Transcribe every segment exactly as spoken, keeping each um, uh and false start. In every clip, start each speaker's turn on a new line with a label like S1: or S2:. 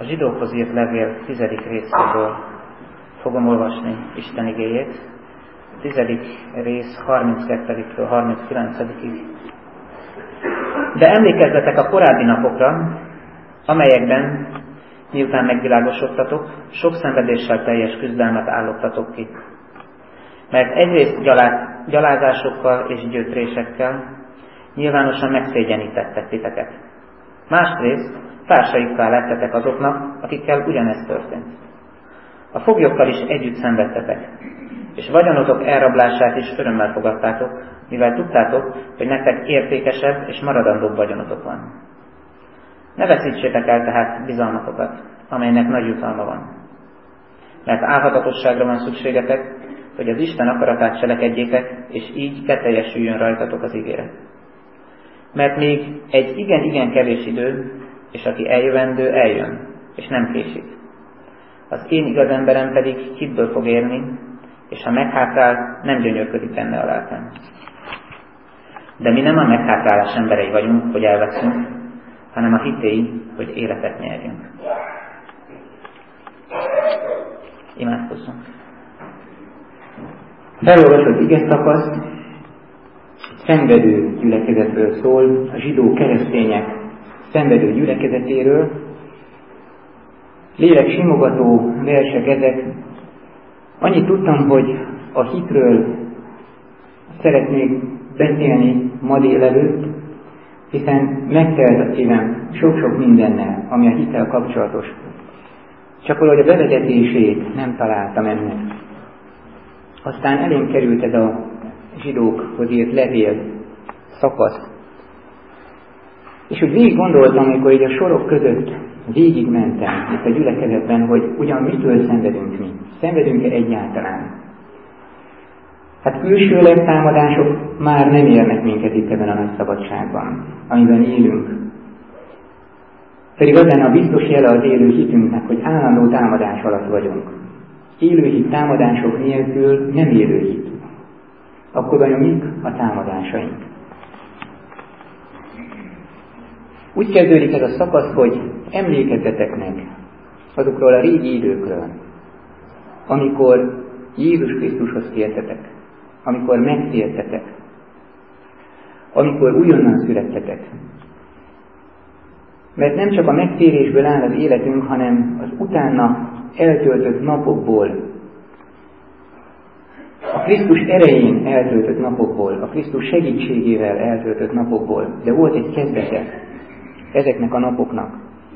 S1: A zsidókhoz írt levél tizedik részéből fogom olvasni Isten igéjét. A tizedik rész harminckettőtől harminckilencedikig. De emlékezzetek a korábbi napokra, amelyekben, miután megvilágosodtatok, sok szenvedéssel teljes küzdelmet álloktatok ki. Mert egyrészt gyalá, gyalázásokkal és gyötrésekkel nyilvánosan megszégyenítettek titeket. Másrészt társaikká lettetek azoknak, akikkel ugyanezt történt. A foglyokkal is együtt szenvedtetek, és vagyonotok elrablását is örömmel fogadtátok, mivel tudtátok, hogy nektek értékesebb és maradandóbb vagyonotok van. Ne veszítsétek el tehát bizalmatokat, amelynek nagy jutalma van. Mert álhatatosságra van szükségetek, hogy az Isten akaratát cselekedjétek, és így beteljesüljön rajtatok az ígéret. Mert még egy igen-igen kevés idő, és aki eljövendő, eljön, és nem késik. Az én igaz emberem pedig hitből fog érni, és ha meghátrál, nem gyönyörködik benne a lelkem. De mi nem a meghátrálás emberei vagyunk, hogy elveszünk, hanem a hitéi, hogy életet nyerjünk. Imádkozzunk.
S2: Felolvasott ige szakasz szenvedő gyülekezetről szól, a zsidó keresztények szenvedő gyülekezetéről. Lélek simogató versek ezek. Annyit tudtam, hogy a hitről szeretnék beszélni ma délelőtt, hiszen megtelt a szívem sok-sok mindennel, ami a hittel kapcsolatos. Csak valahogy a bevezetését nem találtam ennek. Aztán elém került ez a zsidókhoz írt levél szakasz. És úgy végig gondoltam, amikor így a sorok között végigmentem itt a gyülekezetben, hogy ugyan mitől szenvedünk mi? Szenvedünk-e egyáltalán? Hát külsőleg támadások már nem érnek minket itt ebben a nagy szabadságban, amiben élünk. Pedig az lenne a biztos jele az élő hitünknek, hogy állandó támadás alatt vagyunk. Élő hit támadások nélkül nem élő hit. Akkor vajon mik a támadásaink? Úgy kezdődik ez a szakasz, hogy emlékezzetek meg azokról a régi időkről, amikor Jézus Krisztushoz tértetek, amikor megtértetek, amikor újonnan születtetek. Mert nem csak a megtérésből áll az életünk, hanem az utána eltöltött napokból, a Krisztus erején eltöltött napokból, a Krisztus segítségével eltöltött napokból. De volt egy kezdete ezeknek a napoknak.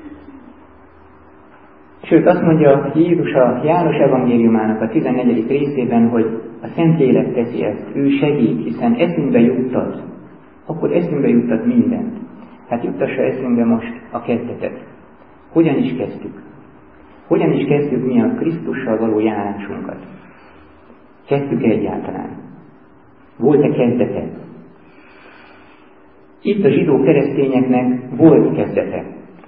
S2: Sőt, azt mondja Jézus a János evangéliumának a tizennegyedik részében, hogy a Szentlélek teszi ezt, ő segít, hiszen eszünkbe juttat, akkor eszünkbe juttat mindent. Hát juttassa eszünkbe most a kezdetet. Hogyan is kezdtük? Hogyan is kezdtük mi a Krisztussal való járásunkat? Kezdtük egyáltalán? Volt-e kezdete? Itt a zsidó keresztényeknek volt kezdete.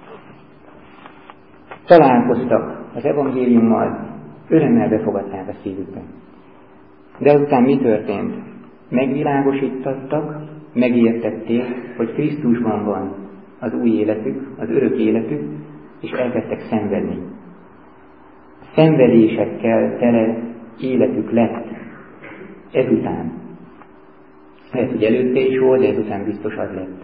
S2: Találkoztak az evangéliummal, örömmel befogadták a szívükbe. De azután mi történt? Megvilágosítottak, megértették, hogy Krisztusban van az új életük, az örök életük, és elkezdtek szenvedni. Szenvedésekkel tele életük lett ezután. Lehet, hogy előtte is volt, de ezután biztos az lett.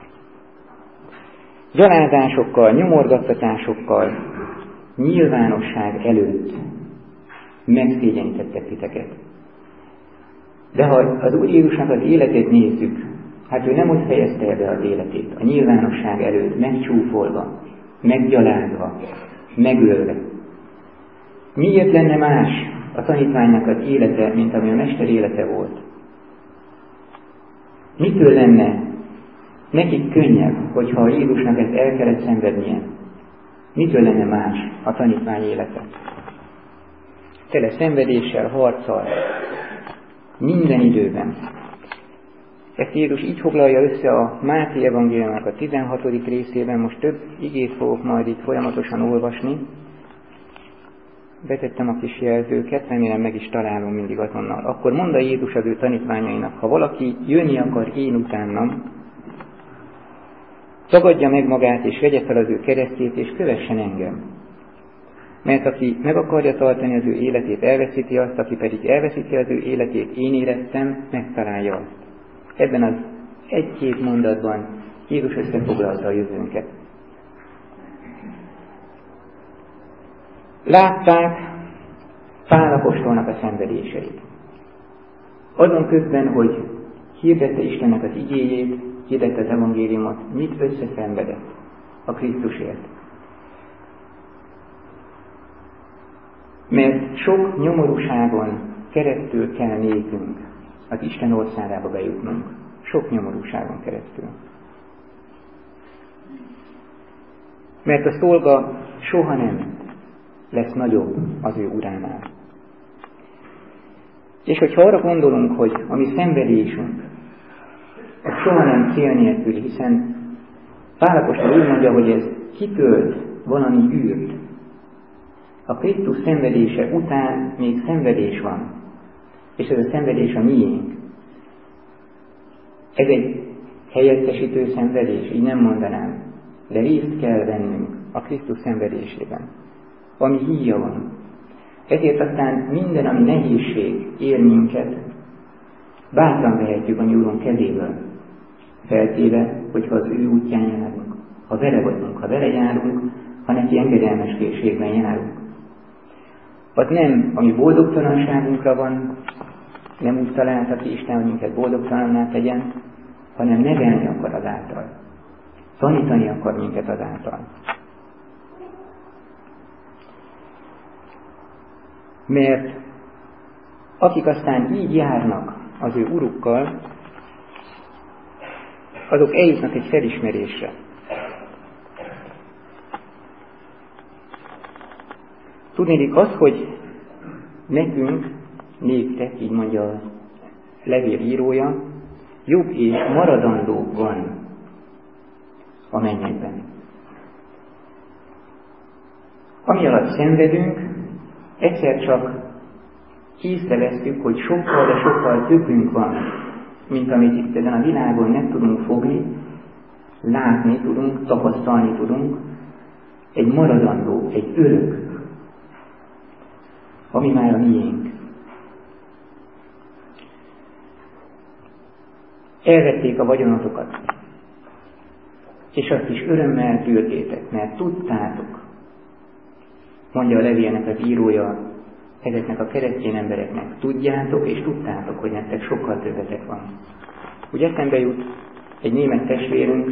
S2: Gyalázásokkal, nyomorgattatásokkal, nyilvánosság előtt megszégyenítettek titeket. De ha az Úr Jézusnak az életét nézzük, hát ő nem ott fejezte be az életét, a nyilvánosság előtt, megcsúfolva, meggyalázva, megölve. Miért lenne más a tanítványnak az élete, mint ami a mester élete volt? Mitől lenne nekik könnyebb, hogyha a Jézusnak ezt el kellett szenvednie? Mitől lenne más a tanítvány élete? Tele szenvedéssel, harccal, minden időben. Ezt Jézus így foglalja össze a Máté evangéliumának a tizenhatodik részében, most több igét fogok majd itt folyamatosan olvasni. Betettem a kis jelzőket, remélem meg is találom mindig azonnal. Akkor mondta Jézus az ő tanítványainak, ha valaki jönni akar én utánam, tagadja meg magát és vegye fel az ő keresztjét és kövessen engem. Mert aki meg akarja tartani az ő életét, elveszíti azt, aki pedig elveszíti az ő életét, én élettem, megtalálja azt. Ebben az egy-két mondatban Jézus összefoglalta a jövőnket. Látták Pál apostolnak a szenvedéseit. Azon közben, hogy hirdette Istennek az igéjét, hirdette az evangéliumot, mit összeszenvedett a Krisztusért. Mert sok nyomorúságon keresztül kell nékünk az Isten országába bejutnunk. Sok nyomorúságon keresztül. Mert a szolga soha nem lesz nagyobb az ő uránál. És hogyha arra gondolunk, hogy a mi szenvedésünk, az soha nem cél nélküli, hiszen Pál apostol úgy mondja, hogy ez kitölt valami űrt. A Krisztus szenvedése után még szenvedés van, és ez a szenvedés a miénk. Ez egy helyettesítő szenvedés, így nem mondanám, de részt kell vennünk a Krisztus szenvedésében, ami híja van. Ezért aztán minden, ami nehézség ér minket, bátran vehetjük a mi Úrunk kezéből, feltéve, hogyha az ő útján járunk, ha vele vagyunk, ha vele járunk, ha neki engedelmességben járunk. Az nem a mi boldogtalanságunkra van, nem úgy találta ki Isten, hogy minket boldogtalanná tegyen, hanem nevelni akar azáltal. Tanítani akar minket azáltal. Mert akik aztán így járnak az ő urukkal, azok eljutnak egy felismerésre. Tudnélik az, hogy nekünk, néktek, így mondja a levél írója, jobb és maradandó van a mennyekben. Ami alatt szenvedünk, egyszer csak észrevesztük, hogy sokkal, de sokkal többünk van, mint amit itt ezen a világon nem tudunk fogni, látni tudunk, tapasztalni tudunk, egy maradandó, egy örök, ami már a miénk. Elvették a vagyonotokat, és azt is örömmel tűrtétek, mert tudtátok, mondja a levélnek az írója ezeknek a keresztény embereknek, tudjátok és tudtátok, hogy nektek sokkal többetek van. Úgy eszembe jut egy német testvérünk,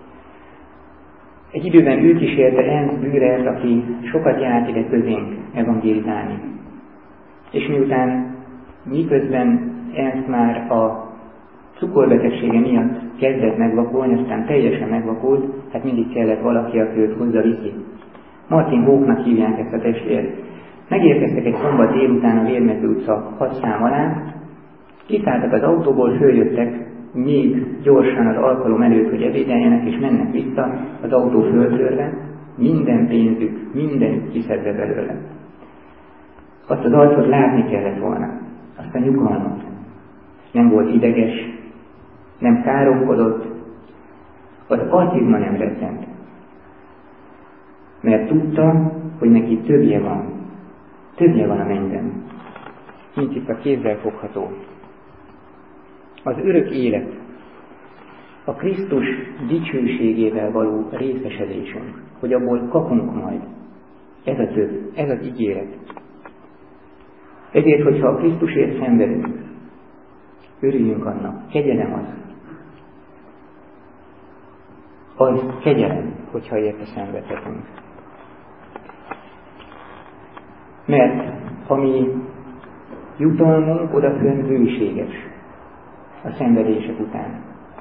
S2: egy időben ő kísérte Ernst Bührert, aki sokat járt ide közénk evangélizálni. És miután miközben Ernst már a cukorbetegsége miatt kezdett megvakulni, aztán teljesen megvakult, hát mindig kellett valaki, aki őt hozzaviszi. Martin Hóknak hívják ezt a testvért. Megérkeztek egy szombat délután a Vérmező utca hat szám alá, kiszálltak az autóból, följöttek még gyorsan az alkalom előtt, hogy ebédeljenek, és mennek vissza az autó föltörve, minden pénzük, mindenük kiszedve belőle. Azt az arcot látni kellett volna, azt a nyugalmat. Nem volt ideges, nem káromkodott, az agyizma nem rezzent. Mert tudta, hogy neki többje van. Többje van a mennyben. Mint itt a kézzel fogható. Az örök élet, a Krisztus dicsőségével való részesedésünk, hogy abból kapunk majd. Ez a több, ez az ígéret. Ezért, hogyha a Krisztusért szenvedünk, örüljünk annak, kegyelem az. Az kegyelem, hogyha érte szenvedhetünk. Mert a mi jutalmunk odafönn bőséges a szenvedések után.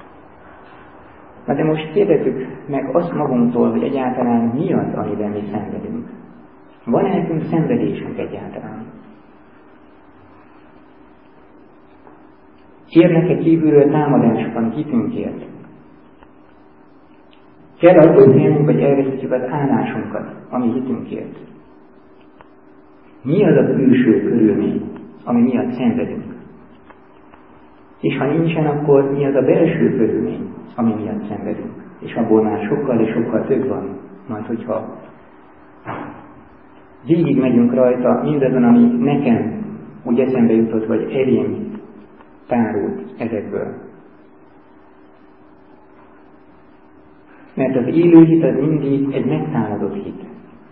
S2: Na de most kérdezzük meg azt magunktól, hogy egyáltalán mi az, amiben mi szenvedünk. Van-e nekünk szenvedésünk egyáltalán? Érnek-e kívülről támadások, amik hitünkért? Kell attól félnünk, hogy elveszítjük az állásunkat, ami hitünkért. Mi az a külső körülmény, ami miatt szenvedünk? És ha nincsen, akkor mi az a belső körülmény, ami miatt szenvedünk? És abból már sokkal és sokkal több van, majd hogyha végig megyünk rajta mindazon, ami nekem úgy eszembe jutott, vagy elém tárult ezekből. Mert az élő hit az mindig egy megtámadott hit.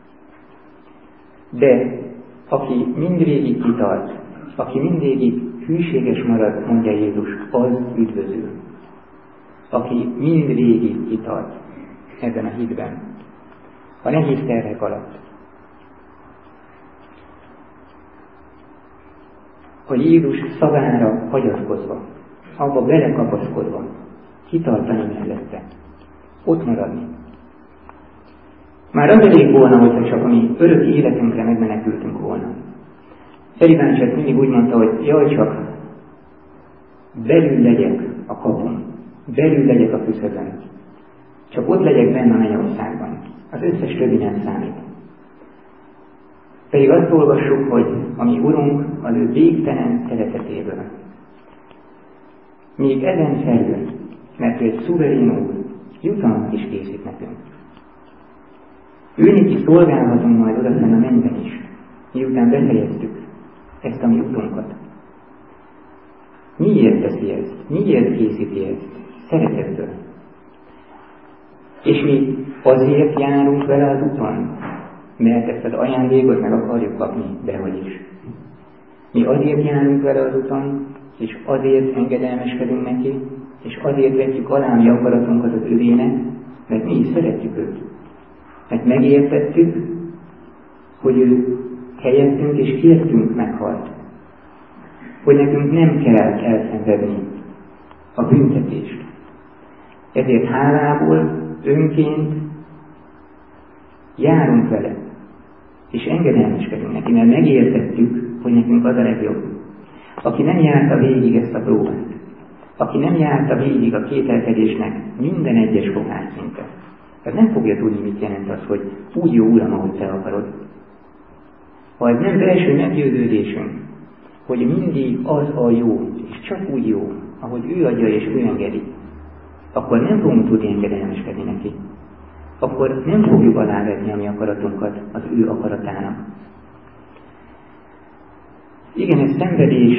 S2: De aki mindvégig kitart, aki mindvégig hűséges marad, mondja Jézus, az üdvözül. Aki mindvégig kitart ebben a hitben, a nehéz terhek alatt. A Jézus szavára hagyatkozva, abba belekapaszkodva, kitartani mellette, ott maradni. Már az elég volna, hogyha csak a mi örök életünkre megmenekültünk volna. Feri bácsi ezt mindig úgy mondta, hogy jaj, csak belül legyek a kapun, belül legyek a küszöbön. Csak ott legyek benne a mennyországban. Az összes többi nem számít. Pedig azt olvassuk, hogy a mi Urunk az ő végtelen szeretetéből. Még ezen felül, mert ő egy szuverén Úr, jutalmat is készít nekünk. Ő neki szolgálhatunk majd odafenn a mennyben is, miután befejeztük ezt a mi utunkat. Miért teszi ezt? Miért készíti ezt? Szeretetből. És mi azért járunk vele az úton, mert ezt az ajándékot meg akarjuk kapni, dehogy is. Mi azért járunk vele az úton, és azért engedelmeskedünk neki, és azért vetjük alá mi akaratunkat az övének, mert mi is szeretjük őt. Mert megértettük, hogy ő helyettünk és kértünk meghalt. Hogy nekünk nem kell elszenvedni a büntetést. Ezért hálából, önként járunk vele, és engedelmeskedünk neki, mert megértettük, hogy nekünk az a legjobb. Aki nem járta végig ezt a próbát, aki nem járta végig a kételkedésnek minden egyes fokát szinte, az nem fogja tudni, mit jelent az, hogy úgy jó, Uram, ahogy te akarod. Ha ez nem belső meggyőződésünk, hogy mindig az a jó, és csak úgy jó, ahogy ő adja és ő engedi, akkor nem fogunk tudni engedelmeskedni neki. Akkor nem fogjuk alávetni a mi akaratunkat az ő akaratának. Igen, ez szenvedés.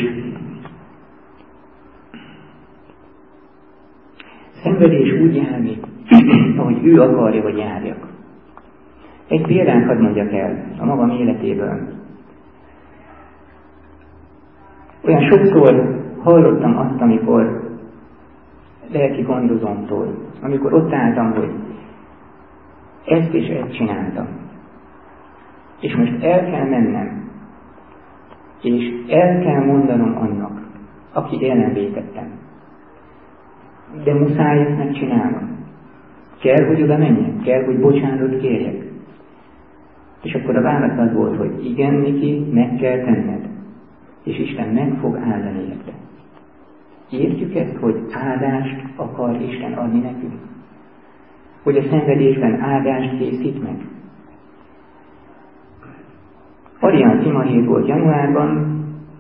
S2: Szenvedés úgy járni, ahogy ő akarja, hogy járjak. Egy példát hadd mondjak el a magam életéből. Olyan sokszor hallottam azt, amikor lelki gondozómtól, amikor ott álltam, hogy ezt és ezt csináltam. És most el kell mennem, és el kell mondanom annak, aki ellen vétettem. De muszáj ezt megcsinálnom. Kell, hogy oda menjek, kell, hogy bocsánatot kérjek. És akkor a válasz az volt, hogy igen, Niki, meg kell tenned. És Isten meg fog áldani érte. Értjük ezt, hogy áldást akar Isten adni nekünk? Hogy a szenvedésben áldást készít meg? Arián Sima hét volt januárban.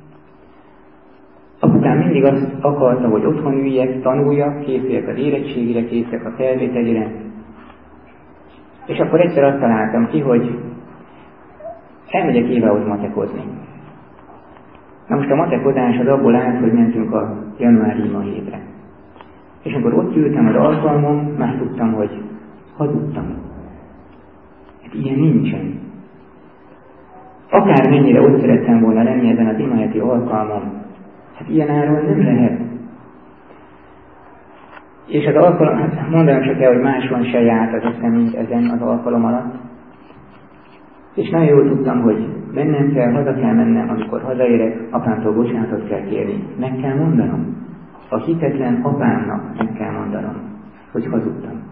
S2: Apukám mindig azt akarta, hogy otthon üljek, tanuljak, készüljek az érettségire, készüljek a felvételire. És akkor egyszer azt találtam ki, hogy elmegyek évehoz matekozni. Na most a matekozás az abból állt, hogy mentünk a januári ima hétre. És amikor ott ültem az alkalmon, már tudtam, hogy hazudtam. Hát ilyen nincsen. Akármennyire ott szerettem volna lenni ezen az imaheti alkalmon, hát ilyen áron nem lehet. És az alkalom, hát mondanom csak el, hogy máson se járt az eszem, mint ezen az alkalom alatt. És nagyon jól tudtam, hogy mennem kell, haza kell mennem, amikor hazaérek, apámtól bocsánatot kell kérni. Meg kell mondanom. A hitetlen apámnak meg kell mondanom, hogy hazudtam.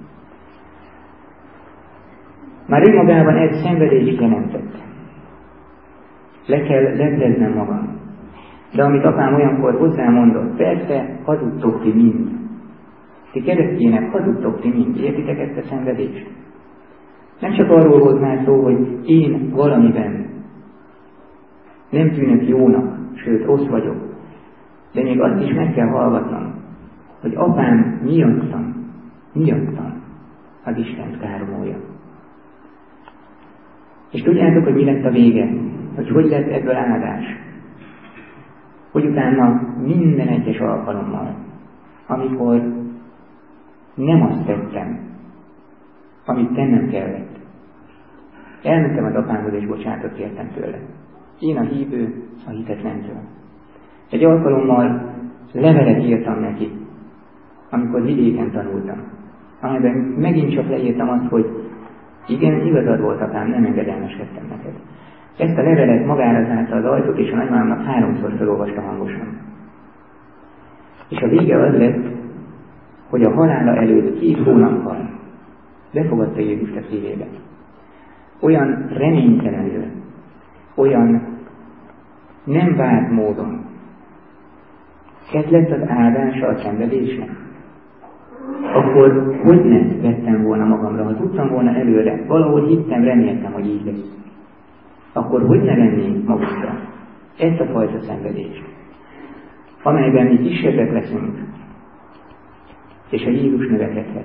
S2: Már önmagában egy szenvedést jelentett. Le kell lepleznem magam. De amit apám olyankor hozzámondott, persze, hazudtok ti mind. Ti keresztjének hazudtok ti mind. Értitek ezt a szenvedést? Nem csak arról volt már szó, hogy én valamiben nem tűnök jónak, sőt rossz vagyok, de még azt is meg kell hallgatnom, hogy apám miattam, miattam az Istent káromolja. És tudjátok, hogy mi lett a vége? Hogy hogy lett ebből áldás? Hogy utána minden egyes alkalommal, amikor nem azt tettem, amit tennem kellett, elmentem az apámhoz és bocsánatot kértem tőle. Én a hívő a hitetlentől. Egy alkalommal levelet írtam neki, amikor vidéken tanultam, amelyben megint csak leírtam azt, hogy igen, igazad volt, apám, nem engedelmeskedtem neked. Ezt a levelet magára zárta az ajtót, és a nagymámnak háromszor felolvasta hangosan. És a vége az lett, hogy a halála előtt két hónappal befogadta Jézust a szívébe. Olyan reménytelenül, olyan nem várt módon. Ez lett az áldása a szenvedésnek. Akkor hogy ne vettem volna magamra, ha tudtam volna előre, valahol hittem, reméltem, hogy így lesz. Akkor hogy ne vennénk magukra ezt a fajta szenvedést, amelyben mi kisebbek leszünk, és a Jézus növekedhet.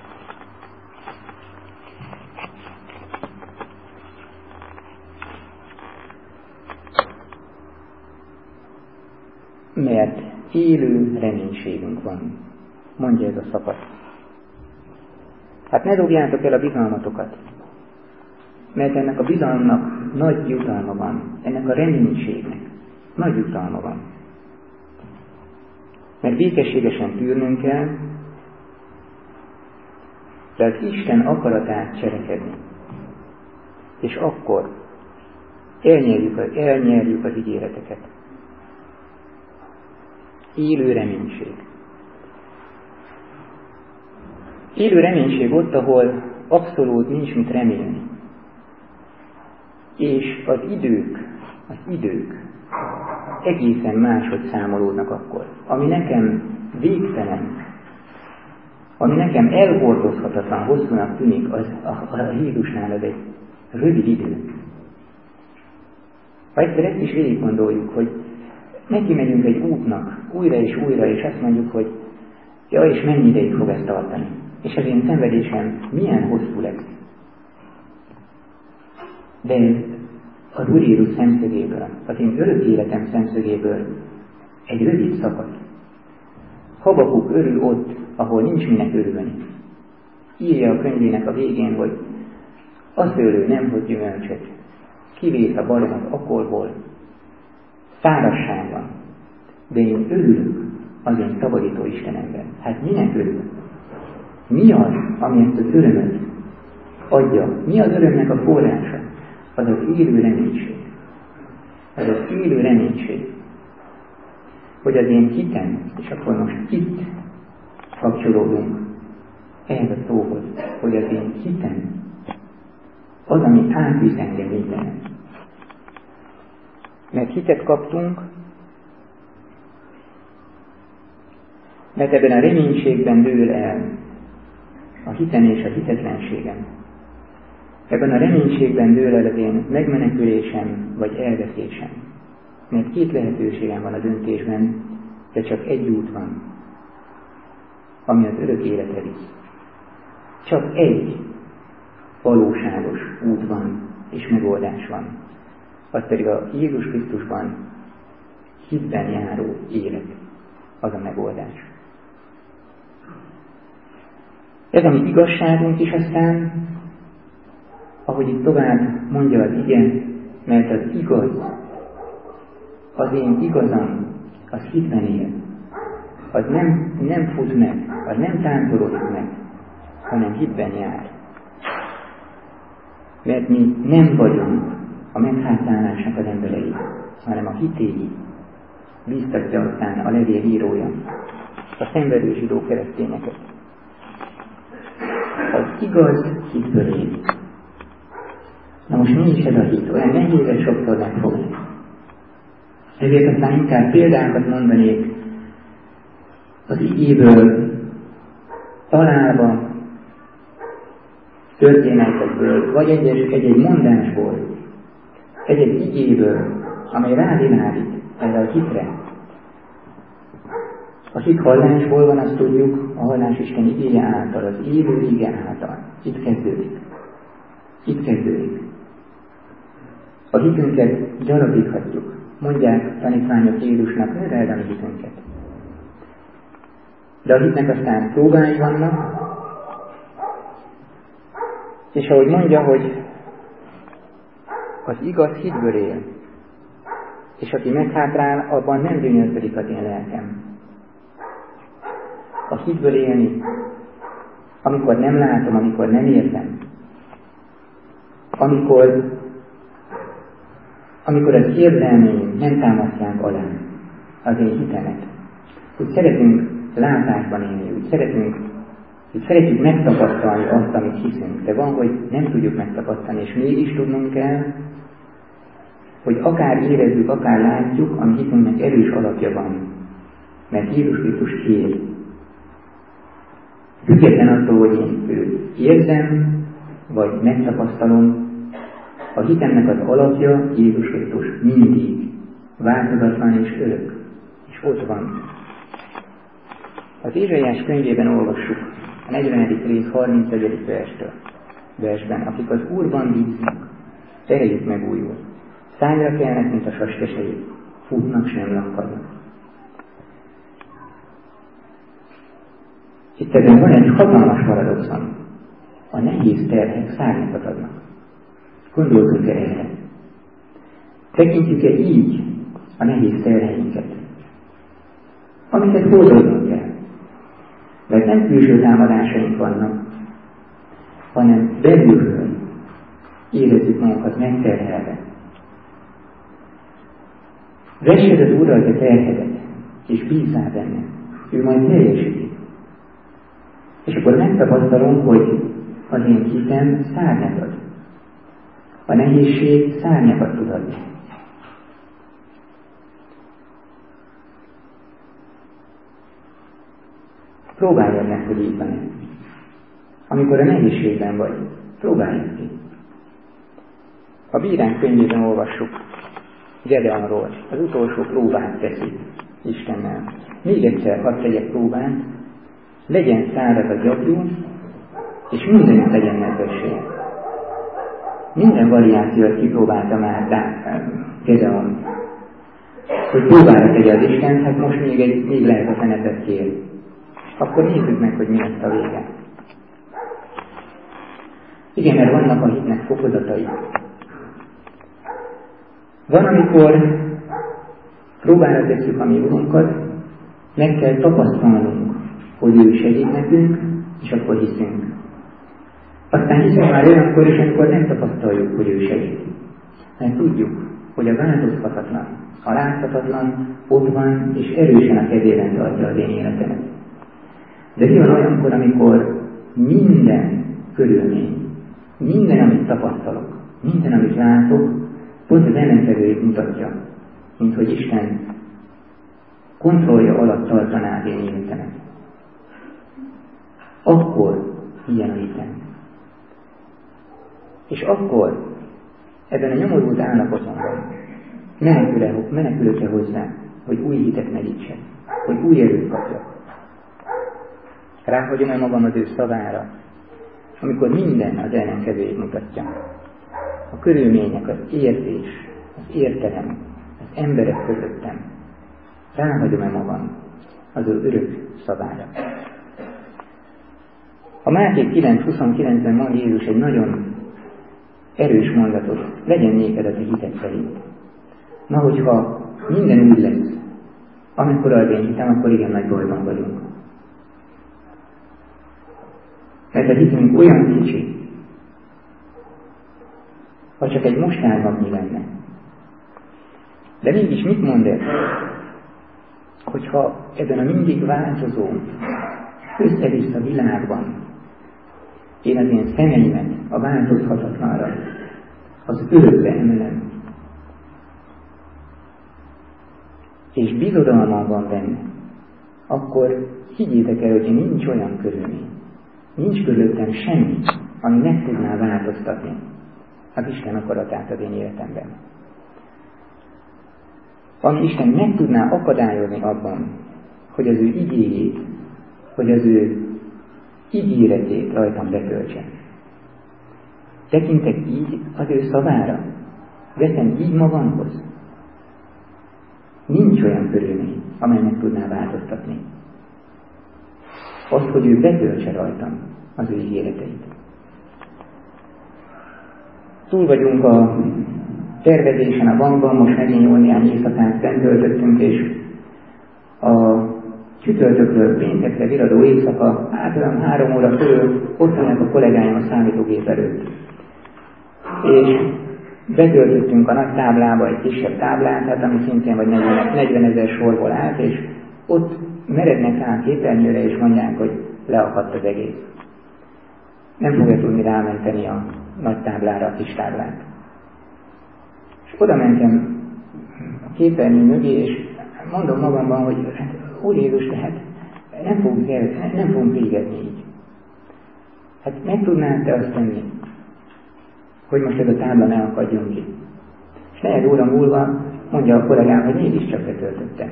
S2: Mert élő reménységünk van, mondja ez a szakasz. Hát ne dobjátok el a bizalmatokat, mert ennek a bizalomnak nagy jutalma van, ennek a reménységnek nagy jutalma van. Mert békességesen tűrnünk kell, de az Isten akaratát cselekedni. És akkor elnyerjük, elnyerjük az ígéreteket. Élő reménység. Élő reménység ott, ahol abszolút nincs mit remélni. És az idők, az idők egészen máshogy számolódnak akkor. Ami nekem végtelen, ami nekem elhordozhatatlan hosszúnak tűnik, az a, a Jézusnál az egy rövid idő. Ha egyszer ezt is végig gondoljuk, hogy neki megyünk egy útnak újra és újra, és azt mondjuk, hogy ja, és mennyi ideig fog ezt tartani. És az én szenvedésem milyen hosszú lesz. De ez az Úr Jézus szemszögéből, az én örök életem szemszögéből egy rövid szakasz. Habakuk örül ott, ahol nincs minek örülni. Írja a könyvének a végén, hogy a szőlő nem hoz gyümölcsöt, kivész a barom az akolból, szárazság van, de én örülök az én szabadító Istenemben. Hát minek örülök? Mi az, ami ezt az örömöt adja? Mi az örömnek a forrása? Az az élő reménység. Az az élő reménység, hogy az én hitem, és akkor most itt kapcsolódunk ehhez a szóhoz, hogy az én hitem az, ami átvisz engem mindenen. Mert hitet kaptunk, mert ebben a reménységben dől el a hitem és a hitetlenségem. Ebben a reménységben dől el az én megmenekülésem vagy elveszésem. Mert két lehetőségem van a döntésben, de csak egy út van, ami az örök életre visz. Csak egy valóságos út van és megoldás van. Az pedig a Jézus Krisztusban hitben járó élet, az a megoldás. Ez a mi igazságunk is aztán, ahogy itt tovább mondja az ige, mert az igaz, az én igazam, az hitben él. Az nem, nem fut meg, az nem táncorodik meg, hanem hitben jár. Mert mi nem vagyunk a meghátálásnak az emberei, hanem a hitéi, bíztatja aztán a levél írója, a szenvedő zsidó keresztényeket. Az igaz hitből él. Na most mi is ez a hit? Olyan nehéz ez sokszor megfogni. Ezért aztán inkább példákat mondanék az igéből, találva, történetekből, vagy egy-egy mondásból, egy-egy igéből, amely rávilágít erre a hitre. A hit hallásból van, azt tudjuk, a hallás Isten igéje által, az élő ige által. Itt kezdődik. Itt kezdődik. A hitünket gyarapíthatjuk. Mondják tanítványok Jézusnak, növeld a mi hitünket. De a hitnek aztán próbái vannak, és ahogy mondja, hogy az igaz hitből él, és aki meghátrál, abban nem gyönyörködik az én lelkem. A hitből élni, amikor nem látom, amikor nem értem, amikor, amikor az érzelmeim nem támasztják alá az én hitemet. Úgy szeretünk látásban élni, úgy szeretünk, úgy szeretjük megtapasztalni azt, amit hiszünk, de van, hogy nem tudjuk megtapasztalni, és mégis tudnunk kell, hogy akár érezzük, akár látjuk, a mi hitünknek erős alapja van, mert Jézus Krisztus él. Független attól, hogy én őt érzem, vagy megtapasztalom, a hitemnek az alapja Jézus Krisztus mindig változatlan és örök, és ott van. Az Ézsaiás könyvében olvassuk a negyvenedik rész harmincegyedik verstől, versben, akik az Úrban bíznak, erejük megújul, szányra kelnek, mint a saskesejük, futnak, s nem lakkadnak. Itt ebben van egy hatalmas paradoxon. A nehéz terhek szárnyakat adnak. Gondoltunk-e erre? Tekintjük-e így a nehéz terheinket, amiket hordoznunk kell? Mert nem külső támadásaink vannak, hanem belülről érezzük magunkat megterhelve. Vessed az Úrral te terhedet, és bízzál benne, ő majd teljesíti. És akkor megtapasztalom, hogy az én hitem szárnyat ad. A nehézség szárnyakat tud adni. Próbáljad meg, hogy így van. Amikor a nehézségben vagy, próbáljad ki. A Bíránk könyvében olvassuk Gedeonról, az utolsó próbát teszi Istennel. Még egyszer hadd tegyek próbát, legyen száraz a gyapjú, és mindenütt legyen nedvesség. Minden variációt kipróbálta már Gedeon, hogy próbálja tegye az Isten, hát most még, egy, még lehet a szenepet kérni. Akkor nézzük meg, hogy mi lesz a vége. Igen, mert vannak a hitnek fokozatai. Van, amikor próbára tesszük a mi Urunkat, meg kell tapasztalnunk, hogy ő segít nekünk, és akkor hiszünk. Aztán hiszünk már olyankor is, amikor nem tapasztaljuk, hogy ő segít. Mert tudjuk, hogy a változhatatlan, a láthatatlan ott van, és erősen a kezében tartja az én életemet. De mi van olyankor, amikor minden körülmény, minden, amit tapasztalok, minden, amit látok, pont az ellenkezőjét mutatja, mint hogy Isten kontrollja alatt tartaná az én életemet. Akkor ilyen a hitem. És akkor ebben a nyomorult állapotomban menekülök-e hozzá, hogy új hitet merítsen, hogy új erőt kapjak. Ráhagyom-e magam az ő szavára, amikor minden az ellenkezőjét mutatja. A körülmények, az érzés, az értelem, az emberek közöttem. Ráhagyom-e magam az ő örök szavára. A Máté kilenc huszonkilencben mond Jézus egy nagyon erős mondatot, legyen néked a te hited szerint. Na, hogyha minden úgy lesz, amikor az én hitem, akkor igen nagy bajban vagyunk. Mert a hitünk olyan kicsi, ha csak egy mustármagnyi lenne. De mégis mit mond ez? Hogyha ebben a mindig változó, össze-vissza világban én az én szemeimet a változhatatlanra, az örökre emelem, és bizodalmam van benne, akkor higgyétek el, hogy nincs olyan körülmény, nincs körülöttem semmi, ami meg tudná változtatni az Isten akaratát az én életemben. Ami Isten meg tudná akadályozni abban, hogy az ő igéjét, hogy az ő ígéretét rajtam betöltse. Tekintek így az ő szavára, veszem így magamhoz. Nincs olyan körülmény, amely meg tudná változtatni. Azt, hogy ő betöltse rajtam az ő ígéreteit. Túl vagyunk a tervezésen, a bankban, most megint jól néhány éjszakát bent töltöttünk, és a csütörtökről péntekre viradó éjszaka, hát olyan három óra körül ott vannak a kollégáim a számítógép előtt. És betöltöttünk a nagy táblába egy kisebb táblát, hát ami szintén vagy negyven ezer sorból állt, és ott merednek rá a képernyőre, és mondják, hogy leakadt az egész. Nem fogja tudni rámenteni a nagy táblára a kis táblát. És oda mentem a képernyő mögé, és mondom magamban, hogy hát, Úr Jézus, tehát nem fogunk, el, nem fogunk végezni így. Hát meg tudnád te azt tenni, hogy most ez a tábla ne akadjon ki. És negyed óra múlva mondja a kollégám, hogy mégiscsak betöltötte.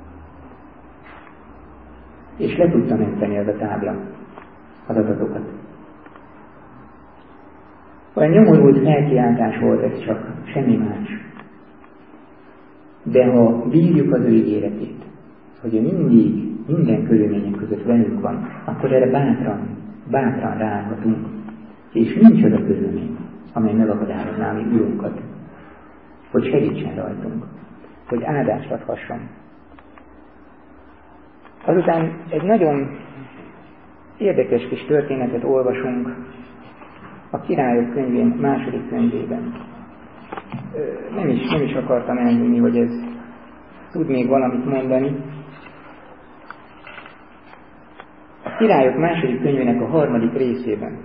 S2: És le tudta menteni az a tábla az adatokat. Olyan nyomorult felkiáltás volt ez csak, semmi más. De ha bírjuk az ő ígéretét, hogy ő mindig, minden körülmények között velünk van, akkor erre bátran, bátran ráállhatunk. És nincs az a körülmény, amely megakadályozná mi Urunkat, hogy segítsen rajtunk, hogy áldást adhasson. Azután egy nagyon érdekes kis történetet olvasunk a Királyok könyvén, második könyvében. Nem is, nem is akartam elhinni, hogy ez tud még valamit mondani. A Királyok második könyvének a harmadik részében.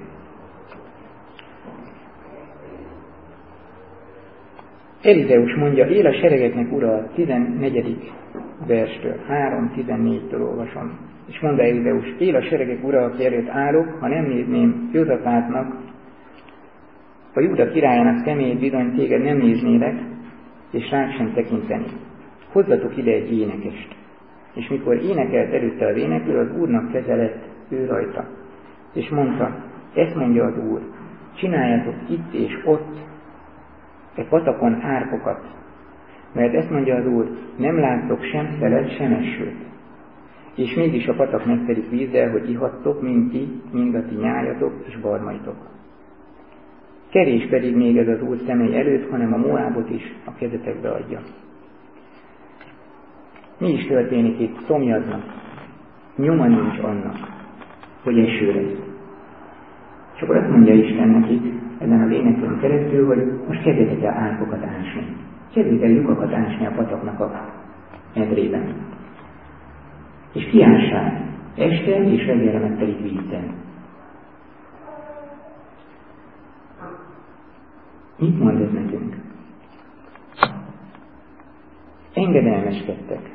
S2: Elizeus mondja, él a seregeknek ura, a tizennegyedik verstől, három tizennégytől olvasom. És mondja Elizeus, él a seregek ura, aki előtt állok, ha nem nézném Józsafátnak, a Júda királyának személyét, bizony téged nem néznélek, és ránk sem tekinteni. Hozzatok ide egy énekest. És mikor énekelt előtte az éneklő, az Úrnak keze lett ő rajta. És mondta, ezt mondja az Úr, csináljátok itt és ott egy patakon árkokat, mert ezt mondja az Úr, nem láttok sem szelet, sem esőt. És mégis a patak megtelik vízzel, hogy ihattok, mind ti, mind a ti nyájatok és barmaitok. Kevés pedig még ez az Úr személy előtt, hanem a Moábot is a kezetekbe adja. Mi is történik itt? Szomjaznak. Nyoma nincs annak, hogy eső lesz. És akkor azt mondja Isten nekik, ezen az éneklőn keresztül, hogy most kezdjetek el árkokat ásni. Kezdjétek el lyukakat ásni a pataknak a medrében. És kiássák este és reggelre megtelik vízzel. Mit mond ez nekünk? Engedelmeskedtek.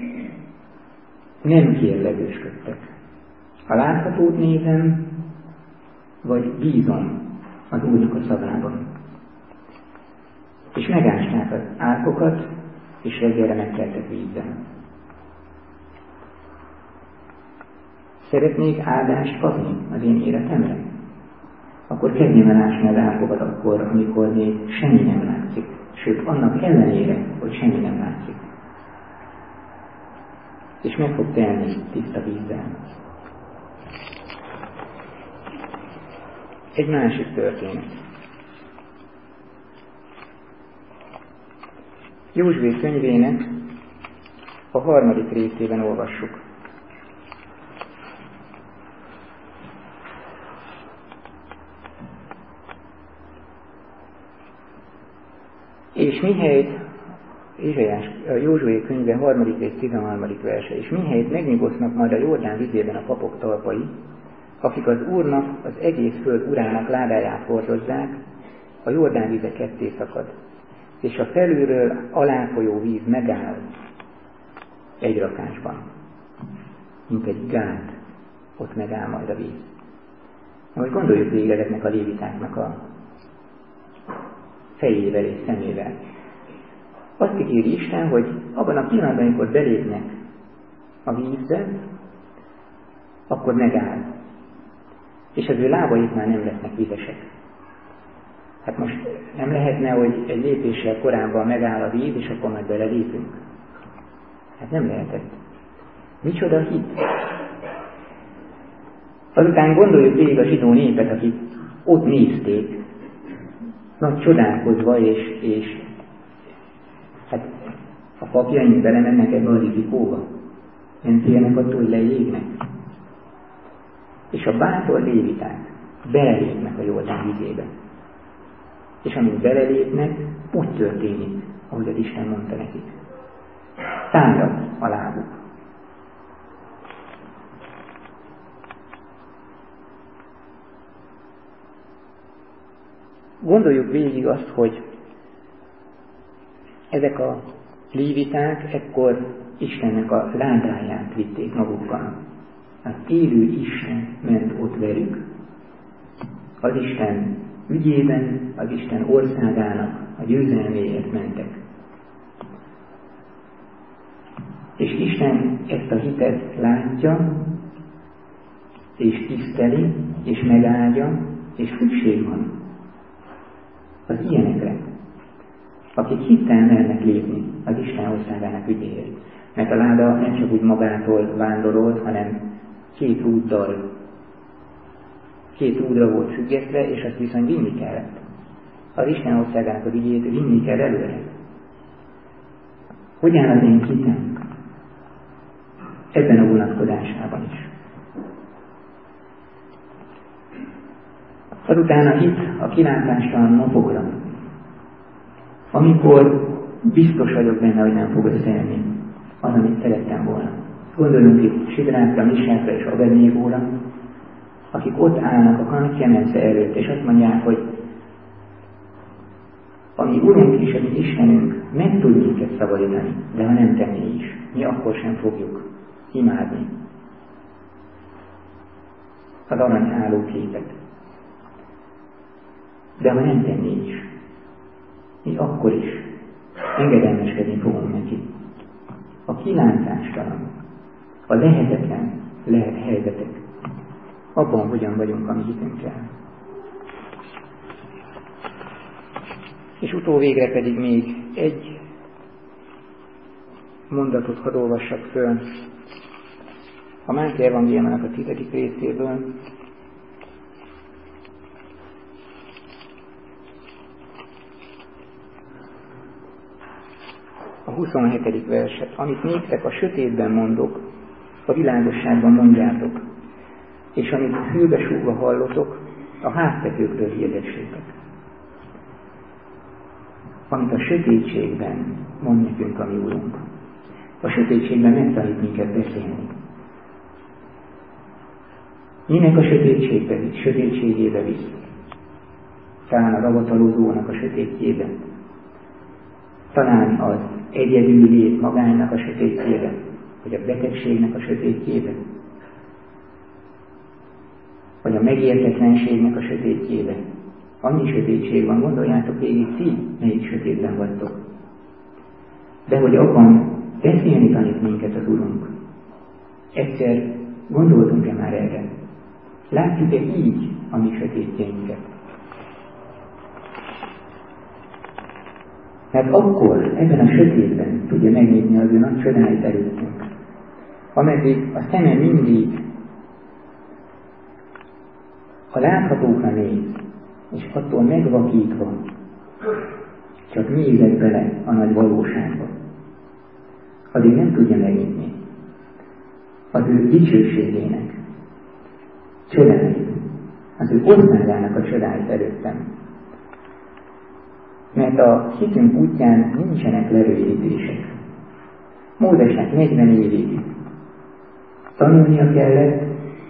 S2: Nem kérlelősködtek. A láthatót nézem, vagy bízom az Úrnak a szavában. És megásták az árkokat, és reggelre megkeltek vízzel. Szeretnék áldást kapni az én életemre? Akkor kezdjem el ásni az árkokat akkor, amikor még semmi nem látszik. Sőt, annak ellenére, hogy semmi nem látszik. És meg fog telni tiszta vízzel. Egy másik történet. Józsué könyvének a harmadik részében olvassuk. És mihelyt, Izsaiás, Józsué könyve harmadik rész tizenharmadik verse, és mihelyt megnyugosznak majd a Jordán vizében a papok talpai, akik az Úrnak, az egész föld urának ládáját hordozzák, a Jordán vize ketté szakad, és a felülről aláfolyó víz megáll egy rakásban, mint egy gát, ott megáll majd a víz. Most gondoljuk végig ezeknek a lévitáknak a fejével és szemével. Azt ígéri Isten, hogy abban a pillanatban, amikor belépnek a vízbe, akkor megáll. És az ő lábaik már nem lesznek vizesek, Hát most nem lehetne, hogy egy lépéssel korábban megáll a víz, és akkor majd belelépünk? Hát nem lehetett. Micsoda hit? Azután gondoljuk végig a zsidó népet, akik ott nézték, nagy csodálkozva, és, és hát a papjaink belemennek ebbe a rizikóba. Nem félnek attól, hogy leégnek. És a bátor léviták belelépnek a Jordán vizébe. És amíg belelépnek, úgy történik, ahogy az Isten mondta nekik. Tárad a lábuk. Gondoljuk végig azt, hogy ezek a léviták ekkor Istennek a ládáját vitték magukkal. Az élő Isten ment ott velük. Az Isten ügyében, az Isten országának a győzelméért mentek. És Isten ezt a hitet látja, és tiszteli, és megáldja, és szükség van az ilyenekre, akik hittel mernek lépni az Isten országának ügyéért. Mert a láda nem csak úgy magától vándorolt, hanem két úttal, két útra volt függesztve, és azt viszont vinni kellett. Az Isten országának az ügyét vinni kell előre. Hogy áll az én hitem? Ebben a vonatkozásában is. Azután a hit a kilátástalan napokra, amikor biztos vagyok benne, hogy nem fog összejönni az, amit szerettem volna. Gondoljunk itt Sidrákra, Misákra és Abednégóra, akik ott állnak a Kántyemence előtt, és azt mondják, hogy a mi Urunk és a mi Istenünk meg tud minket szabadítani, de ha nem tenné is, mi akkor sem fogjuk imádni az arany állóképet. De ha nem tenné is, mi akkor is engedelmeskedni fogunk neki. A kilátástalan, a lehetetlen lehet helyzetek. Abban hogyan vagyunk a mi hitünkkel. És utóvégre pedig még egy mondatot hadd olvassak föl a Máté evangéliumának a tizedik részéből. A huszonhetedik verset. Amit néktek a sötétben mondok, a világosságban mondjátok, és amit hűbe súgva hallotok, a háztetőkről hirdessétek. Amit a sötétségben mond nekünk a mi Urunk. A sötétségben megtanít minket beszélni. Minek a sötétségbe visz? Sötétségébe visz. Talán a ravatalozónak a sötétjében. Talán az egyedül lét magánynak a sötétjében, vagy a betegségnek a sötétjében, vagy a megértetlenségnek a sötétjében. Annyi sötétség van, gondoljátok végig ti, melyik sötétben vagytok. De hogy abban beszélni tanít minket az Urunk. Egyszer gondoltunk-e már erre? Látjuk-e így a mi sötétjeinket? Mert akkor ebben a sötétben tudja megnyitni az ő nagy csodáit előttünk. Ameddig a szeme mindig a láthatókra néz, és attól megvakítva csak nézett bele a nagy valóságba. Addig nem tudja megnyitni az ő dicsőségének csodáit, az ő országának a csodáit előttem. Mert a hitünk útján nincsenek lerövidítések. Mózesnek negyven évig tanulnia kellett,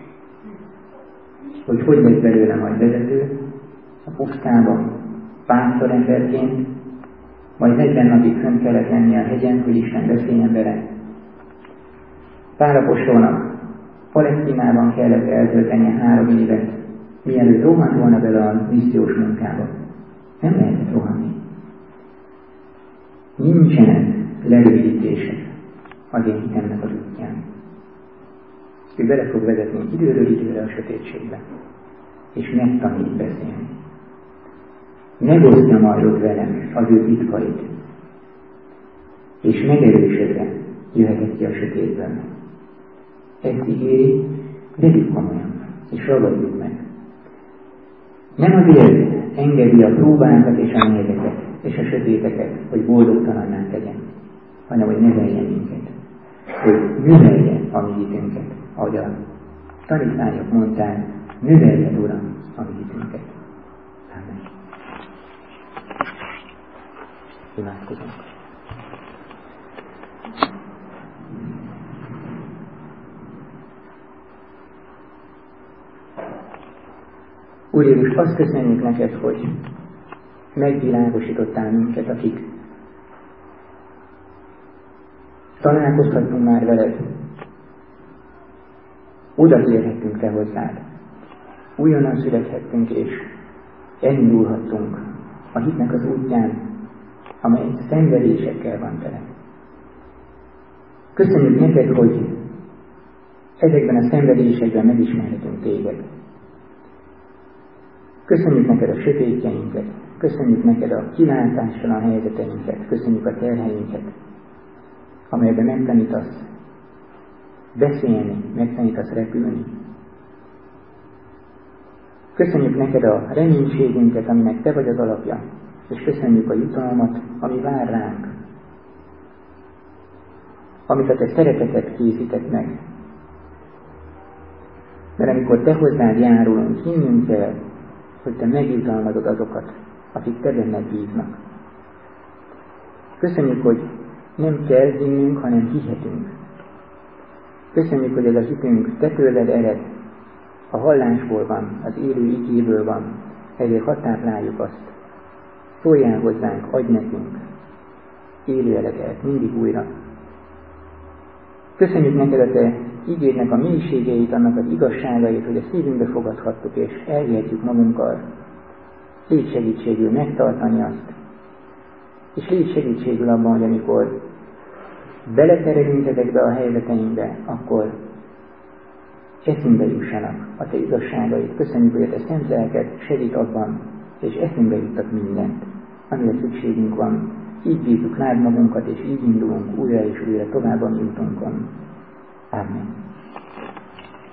S2: hogy hogy lesz belőle majd vezető a pusztában, pásztoremberként, majd negyven napig fönn kellett lenni a hegyen, hogy Isten beszéljen vele. Pál apostolnak Palesztinában kellett eltöltenie három évet, mielőtt rohant volna bele a missziós munkába. Nem lehetett rohanni. Nincsenek lerövidítések az én hitemnek az útján. Ő bele fog vezetni időről időre a sötétségbe, és megtanít beszélni. megosztja majd velem az ő titkait, és megerősödve jöhetek ki a sötétből. Ezt ígéri, vegyük komolyan, és ragadjuk meg. Nem azért engedi a próbákat és a nehezeket, és a sötéteket, hogy boldogtalanná tegyen, hanem hogy neveljen minket, hogy növelje a mi hitünket, ahogy a tanítványok mondták, növeljed, Uram, a mi hitünket. Amen. Imádkozunk. Úr Jézus, azt köszönjük neked, hogy megvilágosítottál minket, akik találkozhattunk már veled, oda térhettünk te hozzád, újonnan születhettünk és elindulhattunk a hitnek az útján, amely szenvedésekkel van tele. Köszönjük neked, hogy ezekben a szenvedésekben megismerhetünk téged. Köszönjük neked a sötétjeinket, köszönjük neked a kilátással a helyzeteinket, köszönjük a terheinket, amelyben megtanítasz beszélni, megtanítasz repülni. Köszönjük neked a reménységünket, aminek te vagy az alapja, és köszönjük a jutalmat, ami vár ránk, amit a te szereteted készített meg. Mert amikor te hozzád járulunk, hinnünk kell, hogy te megjutalmazod azokat, akik te benned bíznak. Köszönjük, hogy nem kell hinnünk, hanem hihetünk. Köszönjük, hogy ez a hitünk te tőled ered, a hallásból van, az élő igéből van, ezért hadd tápláljuk azt. Szóljál hozzánk, adj nekünk élő eleget mindig újra. Köszönjük neked a te igédnek a mélységeit, annak az igazságait, hogy a szívünkbe fogadhattuk, és elvihetjük magunkkal. Légy segítségül megtartani azt, és légy segítségül abban, hogy amikor beleterelünk ezekbe a helyzeteinkbe, akkor eszünkbe jussanak a te igazságait. Köszönjük, hogy a te szent lelked segít abban, és eszünkbe juttat mindent, amire szükségünk van. Így bízzuk rád magunkat, és így indulunk újra és újra tovább a mi útunkon. Amen.